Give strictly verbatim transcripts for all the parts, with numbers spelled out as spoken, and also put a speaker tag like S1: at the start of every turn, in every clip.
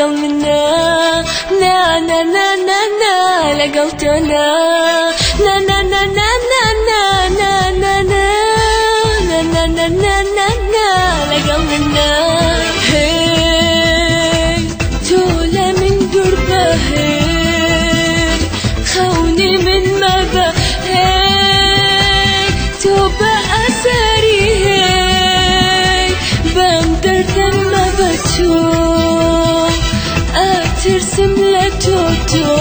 S1: لقل منا نا نا نا نا نا لقلتنا نا نا نا نا نا نا نا نا نا نا نا نا نا نا لقل منا هي تولى من قربه هي خوني من مبا هي توبة أساري هي بندر ثم بتشوف أترسم لتوتو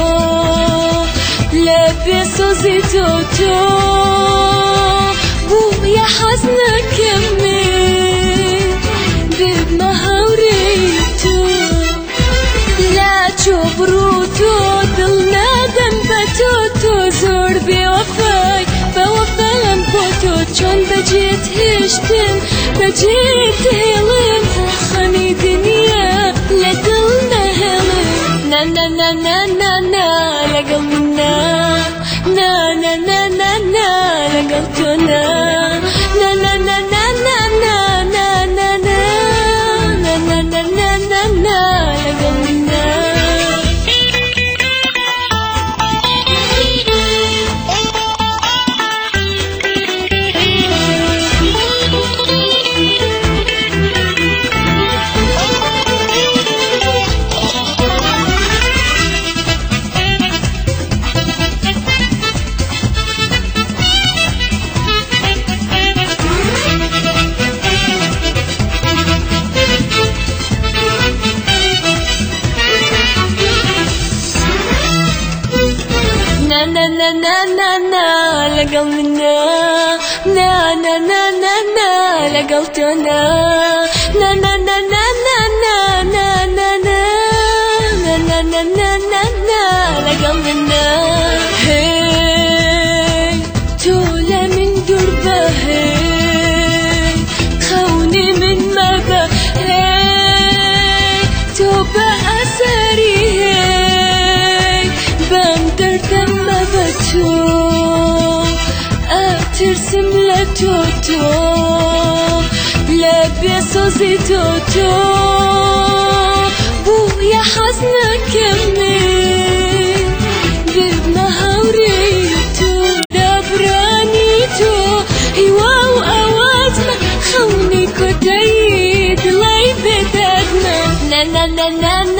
S1: لبسو زيتوتو بو يا حزنك يمي بمهوريتو لا تشبروتو ضلنا دنبتوتو زور بوفاي بوفاهم بوتو چون بجيت هشتن بجيت هيلن خاني دنيا لدلنا هيلن نا نا نا نا نا نا لقلنا نا نا نا نا نا لقلتنا نا نا نا نا نا نا نا نا نا نا نا نا نا نا لقلنا na na na na na لقل منا نا نا نا نا نا لقلتنا نا نا نا نا نا نا نا نا نا نا نا نا نا نا لقل منا هي تولى من قربه هي خوني من مبا هي توبة أساري هي بندر ثم بتشوف أترسم لتوتو لبسو زيتوتو بو يا حزنك يمي بمهوريتو دبرانيتو هواو أواتنا خوني كدايد لاي بدادنا نا نا نا نا